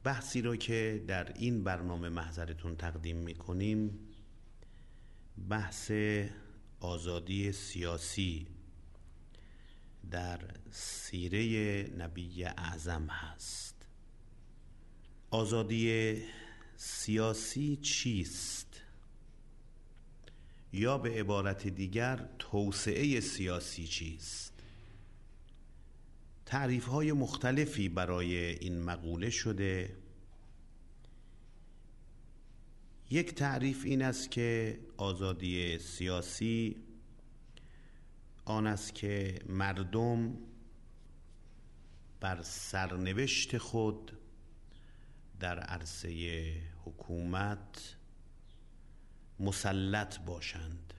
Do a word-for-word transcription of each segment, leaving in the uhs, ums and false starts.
بحثی رو که در این برنامه محضرتون تقدیم میکنیم بحث آزادی سیاسی در سیره نبی اعظم هست. آزادی سیاسی چیست؟ یا به عبارت دیگر توسعه سیاسی چیست؟ تعریف‌های مختلفی برای این مقوله شده. یک تعریف این است که آزادی سیاسی آن است که مردم بر سرنوشت خود در عرصه حکومت مسلط باشند،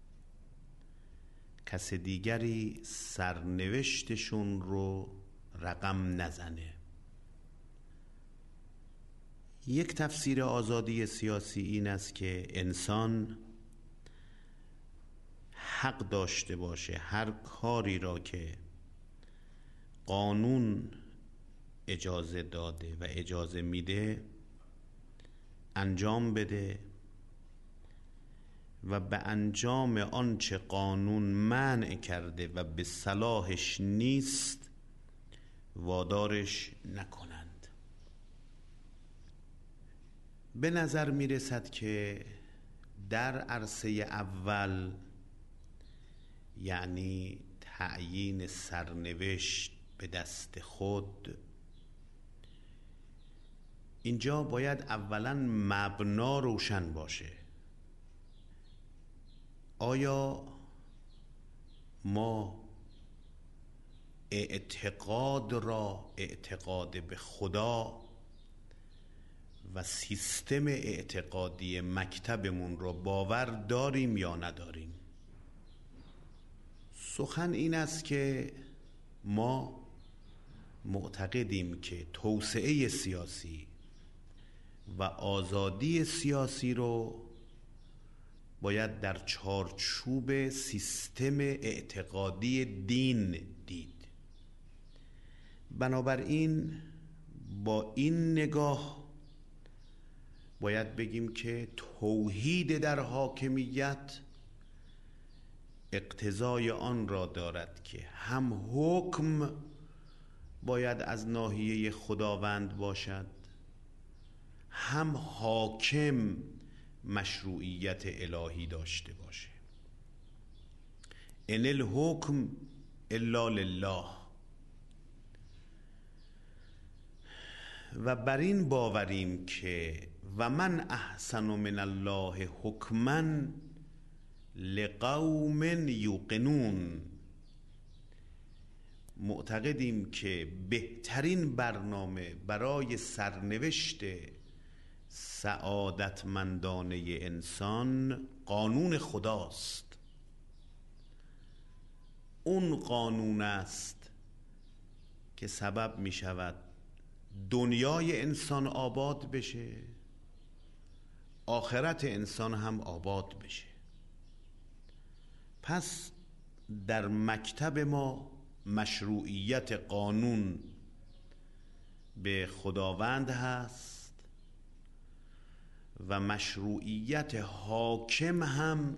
کس دیگری سرنوشتشون رو رقم نزنه. یک تفسیر آزادی سیاسی این است که انسان حق داشته باشه هر کاری را که قانون اجازه داده و اجازه میده انجام بده و به انجام آنچه قانون منع کرده و به صلاحش نیست وادارش نکنند. به نظر می رسد که در عرصه اول، یعنی تعیین سرنوشت به دست خود، اینجا باید اولا مبنا روشن باشه. آیا ما اعتقاد را اعتقاد به خدا و سیستم اعتقادی مکتبمون را باور داریم یا نداریم؟ سخن این است که ما معتقدیم که توسعه سیاسی و آزادی سیاسی رو باید در چارچوب سیستم اعتقادی دین دید. بنابراین با این نگاه باید بگیم که توحید در حاکمیت اقتضای آن را دارد که هم حکم باید از ناحیه خداوند باشد، هم حاکم مشروعیت الهی داشته باشه. ان الحکم الا لله. و بر این باوریم که و من احسن من الله حکما لقوم یوقنون. معتقدیم که بهترین برنامه برای سرنوشت سعادتمندانه انسان قانون خداست. اون قانون است که سبب می شود دنیای انسان آباد بشه، آخرت انسان هم آباد بشه. پس در مکتب ما مشروعیت قانون به خداوند هست و مشروعیت حاکم هم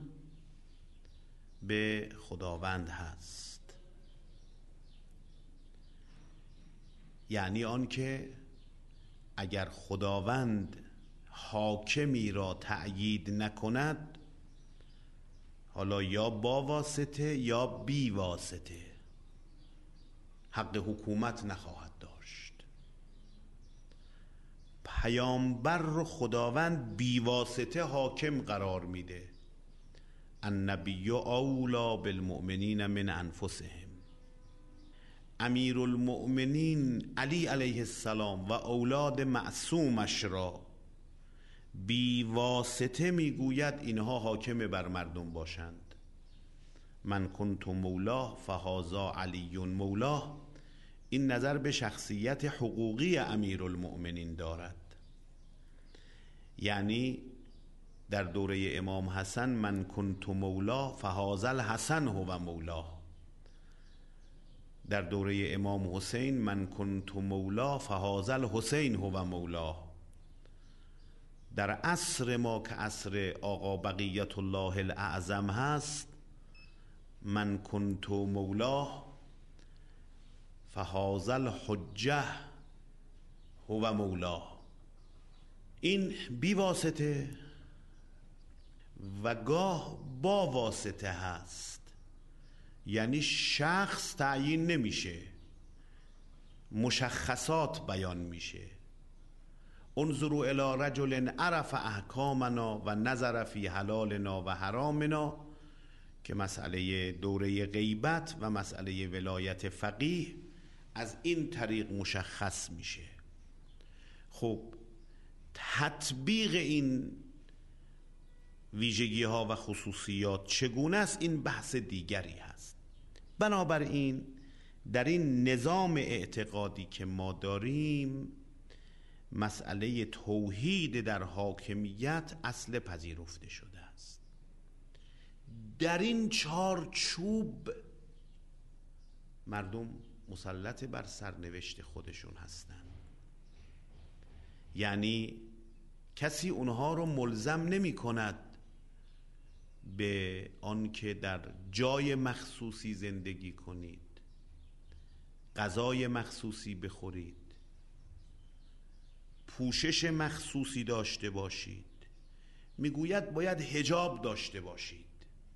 به خداوند هست. یعنی آن که اگر خداوند حاکمی را تأیید نکند، حالا یا با واسطه یا بی واسطه، حق حکومت نخواهد داشت. پیامبر رو خداوند بی واسطه حاکم قرار میده. النبی اولی بالمؤمنین من انفسهم. امیر المؤمنین علی علیه السلام و اولاد معصومش را بی واسطه میگوید اینها حاکم بر مردم باشند. من کنت مولاه فهذا علی مولاه. این نظر به شخصیت حقوقی امیر المؤمنین دارد. یعنی در دوره امام حسن من کنت مولاه فهذا الحسن هو مولاه. در دوره امام حسین من کنت مولا فهذا الحسین هو مولاه. در عصر ما که عصر آقا بقیت الله الاعظم هست، من کنت مولاه فهذا الحجه هو مولاه. این بی واسطه و گاه با واسطه هست، یعنی شخص تعیین نمیشه، مشخصات بیان میشه. انظروا الی رجل عرف احکامنا و نظر فی حلالنا و حرامنا، که مسئله دوره غیبت و مسئله ولایت فقیه از این طریق مشخص میشه. خب تطبیق این ویژگی ها و خصوصیات چگونه است، این بحث دیگری هست. بنابراین در این نظام اعتقادی که ما داریم، مسئله توحید در حاکمیت اصل پذیرفته شده است. در این چارچوب مردم مسلط بر سرنوشت خودشون هستند. یعنی کسی اونها رو ملزم نمی کند به آنکه در جای مخصوصی زندگی کنید، غذای مخصوصی بخورید، پوشش مخصوصی داشته باشید. میگوید باید حجاب داشته باشید.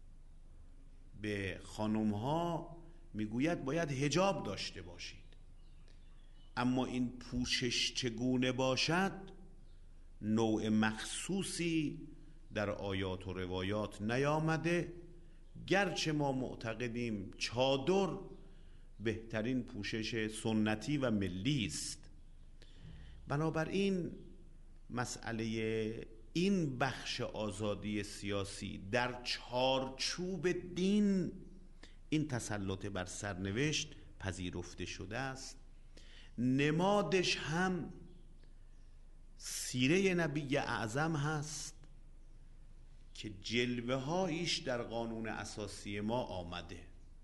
به خانم ها میگوید باید حجاب داشته باشید. اما این پوشش چگونه باشد، نوع مخصوصی در آیات و روایات نیامده، گرچه ما معتقدیم چادر بهترین پوشش سنتی و ملی است. بنابراین مسئله این بخش آزادی سیاسی در چارچوب دین، این تسلط بر سرنوشت پذیرفته شده است. نمادش هم سیره نبی اعظم هست که جلوه هایش در قانون اساسی ما آمده.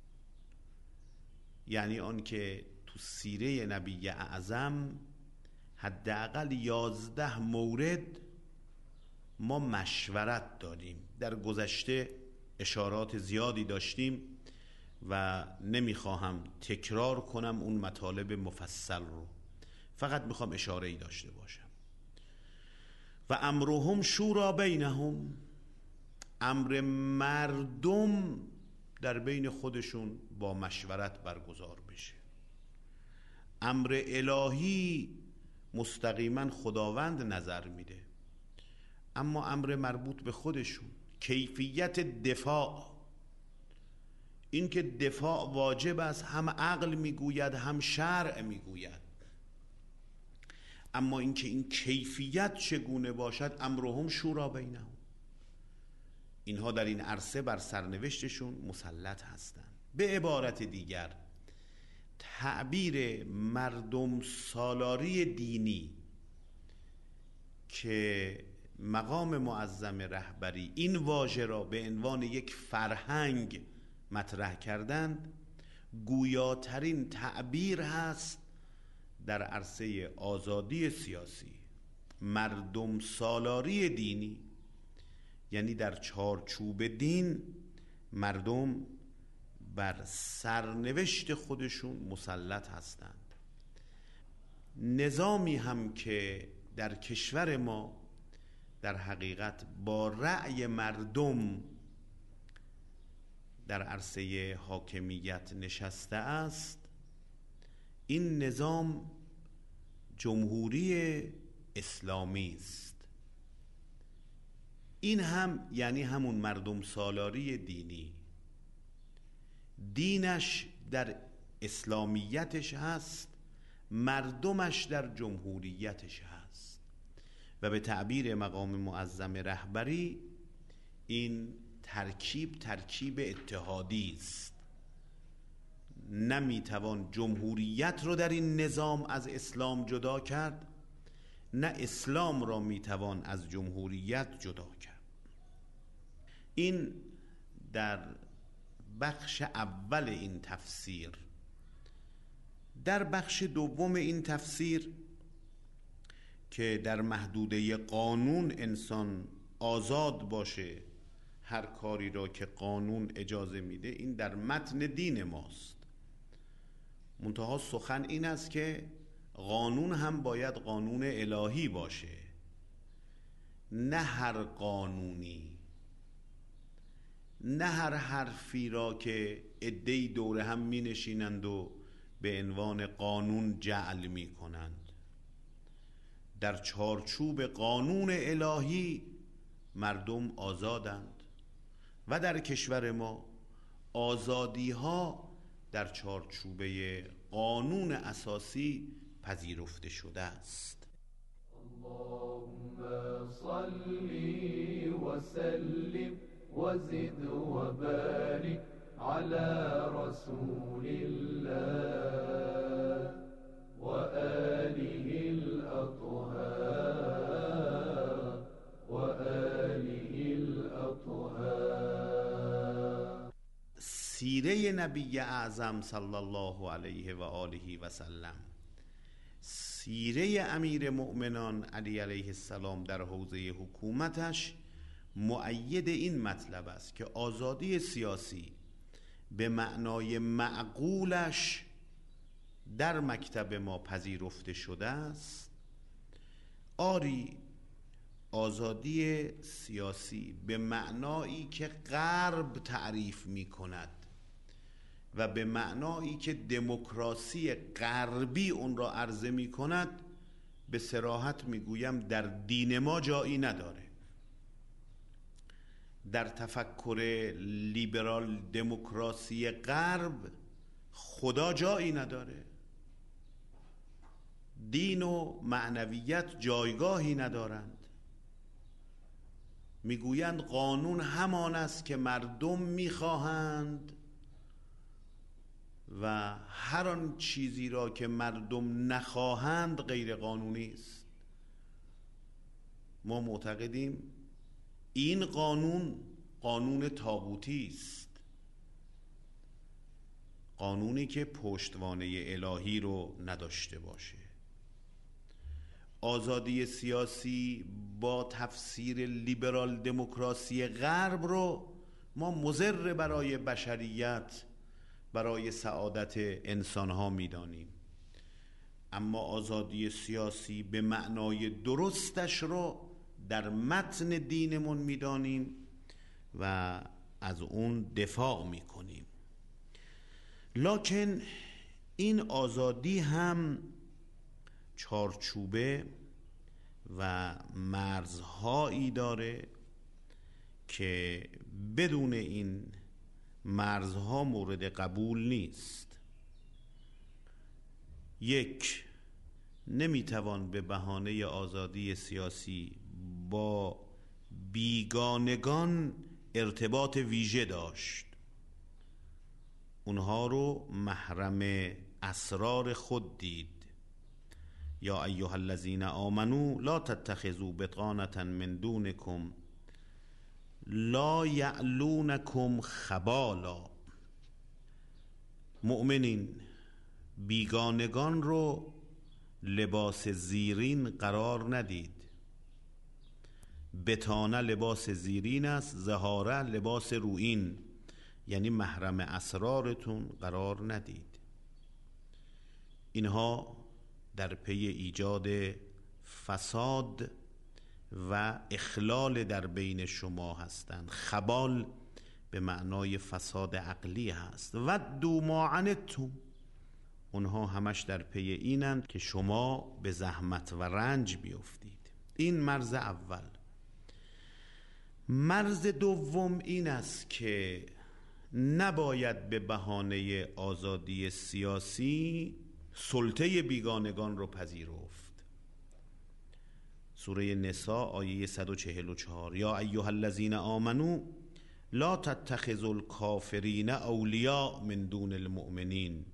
یعنی آن که تو سیره نبی اعظم حداقل یازده مورد ما مشورت داریم. در گذشته اشارات زیادی داشتیم و نمیخواهم تکرار کنم اون مطالب مفصل رو، فقط میخوام اشاره ای داشته باشم. و امرهم شورا بینهم، امر مردم در بین خودشون با مشورت برگزار بشه. امر الهی مستقیما خداوند نظر میده، اما امر مربوط به خودشون، کیفیت دفاع، این که دفاع واجب است، هم عقل میگوید هم شرع میگوید. اما این که این کیفیت چگونه باشد، امرهم شورا بینهم، اینها در این عرصه بر سرنوشتشون مسلط هستند. به عبارت دیگر، تعبیر مردم سالاری دینی که مقام معظم رهبری این واژه را به عنوان یک فرهنگ مطرح کردند، گویاترین تعبیر هست در عرصه آزادی سیاسی. مردم سالاری دینی یعنی در چارچوب دین مردم بر سرنوشت خودشون مسلط هستند. نظامی هم که در کشور ما در حقیقت با رأی مردم در عرصه حاکمیت نشسته است، این نظام جمهوری اسلامی است. این هم یعنی همون مردم سالاری دینی، دینش در اسلامیتش هست، مردمش در جمهوریتش هست. و به تعبیر مقام معظم رهبری این ترکیب ترکیب اتحادی است. نمیتوان جمهوریت رو در این نظام از اسلام جدا کرد، نه اسلام را میتوان از جمهوریت جدا کرد. این در بخش اول این تفسیر در بخش دوم این تفسیر که در محدوده قانون انسان آزاد باشه، هر کاری را که قانون اجازه میده، این در متن دین ماست. منتها سخن این است که قانون هم باید قانون الهی باشه، نه هر قانونی، نه هر حرفی را که عده‌ای دور هم می نشینند و به عنوان قانون جعل می کنند. در چارچوب قانون الهی مردم آزادند و در کشور ما آزادی ها در چارچوبه قانون اساسی پذیرفته شده است. اللهم صل وسلم وزد وبارك على رسول الله وآله الأطهار وآله الأطهار. سیره نبی اعظم صلی الله علیه و آله و سلم، سیره امیر مؤمنان علی علیه السلام در حوزه حکومتش مؤید این مطلب است که آزادی سیاسی به معنای معقولش در مکتب ما پذیرفته شده است. آری، آزادی سیاسی به معنایی که غرب تعریف می کند و به معنایی که دموکراسی غربی اون را عرضه می کند، به صراحت می گویم در دین ما جایی نداره. در تفکر لیبرال دموکراسی غرب خدا جایی نداره، دین و معنویت جایگاهی ندارند. میگویند قانون همان است که مردم میخواهند و هر آن چیزی را که مردم نخواهند غیر قانونی است. ما معتقدیم این قانون قانون طاغوتی است، قانونی که پشتوانه الهی رو نداشته باشه. آزادی سیاسی با تفسیر لیبرال دموکراسی غرب رو ما مضر برای بشریت، برای سعادت انسانها میدانیم. اما آزادی سیاسی به معنای درستش رو در متن دینمون میدانیم و از اون دفاع میکنیم. لکن این آزادی هم چارچوبه و مرزهایی داره که بدون این مرزها مورد قبول نیست. یک، نمیتوان به بهانه آزادی سیاسی با بیگانگان ارتباط ویژه داشت، اونها رو محرم اسرار خود دید. یا ایها الذین آمنو لا تتخذوا بطانة من دونکم لا یعلونکم خبالا. مؤمنین، بیگانگان رو لباس زیرین قرار ندید. بطانه لباس زیرین است، ظهاره لباس رویین، یعنی محرم اسرارتون قرار ندید. اینها در پی ایجاد فساد و اخلال در بین شما هستند. خبال به معنای فساد عقلی هست. و دو ما عنتم، اونها همش در پی اینند که شما به زحمت و رنج بیفتید. این مرز اول. مرز دوم این است که نباید به بهانه آزادی سیاسی سلطه بیگانگان رو پذیرفت. سوره نساء آیه صد و چهل و چهار: یا ایها الذین آمنو لا تتخذوا الکافرین اولیاء من دون المؤمنین.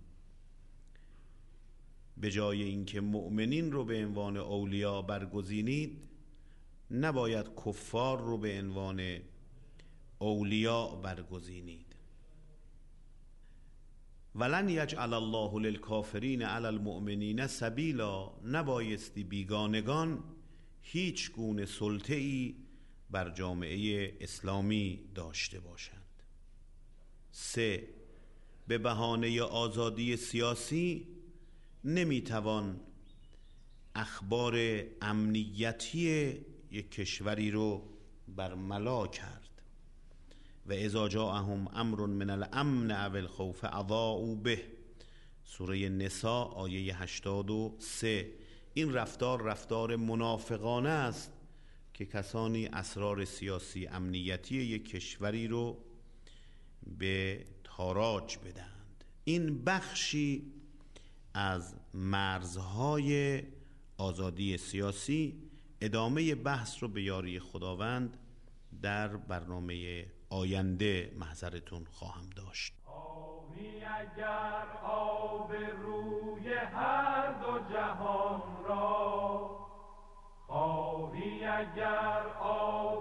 به جای اینکه مؤمنین رو به عنوان اولیاء برگزینید، نباید کفار رو به عنوان اولیاء برگزینید. ولن یجعل الله للکافرین علی المؤمنین سبیلا، نبایستی بیگانگان هیچ گونه سلطه‌ای بر جامعه اسلامی داشته باشند. سه، به بهانه آزادی سیاسی نمیتوان اخبار امنیتی یک کشوری رو برملا کرد. و اذا جاءهم امر من الامن او الخوف اضاءوا به، سوره نساء آیه هشتاد و سه. این رفتار رفتار منافقانه است که کسانی اسرار سیاسی امنیتی یک کشوری رو به تاراج بدهند. این بخشی از مرزهای آزادی سیاسی. ادامه بحث رو به یاری خداوند در برنامه آینده محضرتون خواهم داشت. خواهی اگر آب روی هر دو جهان را، خواهی اگر آب